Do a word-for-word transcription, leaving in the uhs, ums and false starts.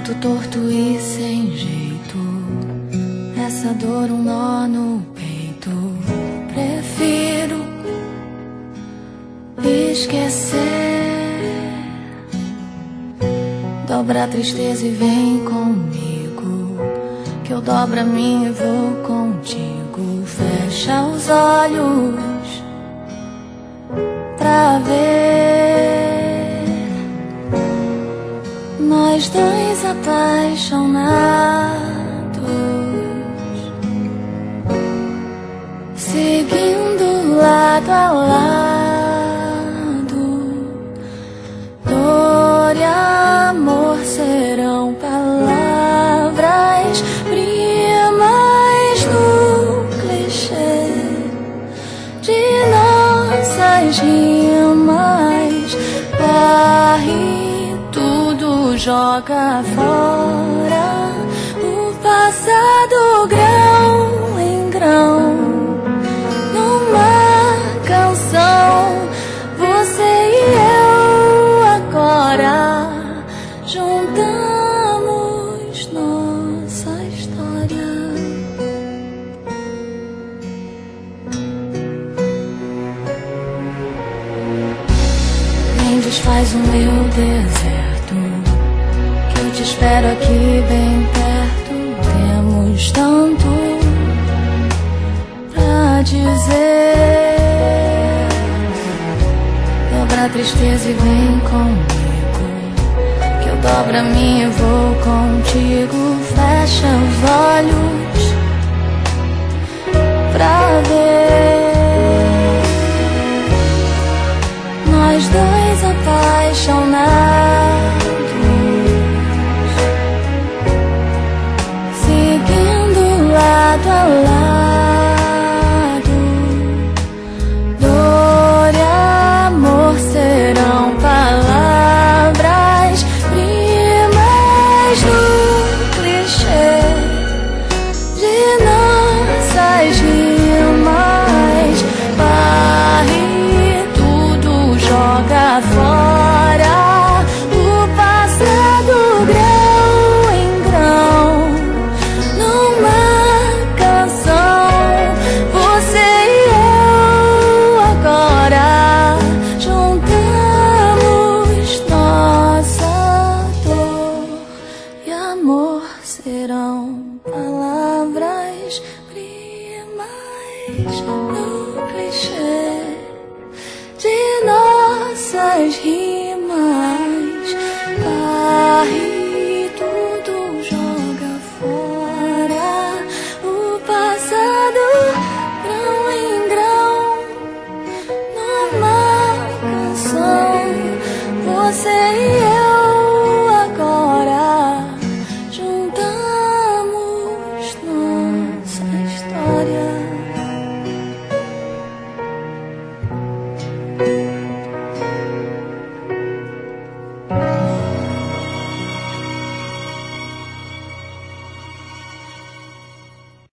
pensamento torto e sem jeito, essa dor um nó no peito. Prefiro esquecer. Dobra a tristeza e vem comigo, que eu dobro a minha e vou contigo. Fecha os olhos pra ver nós dois apaixonados, seguindo lado a lado. Dor e amor serão palavras primas no clichê de nossas rimas. Varre tudo, joga fora o passado grão em grão. Numa canção, você e eu agora juntamos nossa história. Vem, desfaz o meu deserto, que eu te espero aqui bem perto. Temos tanto pra dizer. Dobra a tristeza e vem comigo, que eu dobro a minha e vou contigo. Fecha os olhos pra ver nós dois apaixonados, seguindo lado a lado. Dor e amor serão palavras primas no clichê de nossas rimas. Varre tudo, joga fora o passado grão em grão. Numa canção, você e eu agora juntamos nossa dor e amor serão palavras primas no clichê de nossas rimas. Varre tudo, joga fora o passado grão em grão. Numa canção, você e